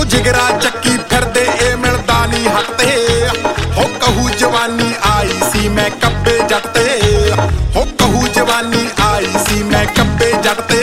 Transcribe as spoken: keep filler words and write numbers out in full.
जिगरा चक्की फिरदे ए मिलदा नी हट ते हो कहू जवानी आई सी मैं कब्बे जट ते हो कहू जवानी आई सी मैं कब्बे जट ते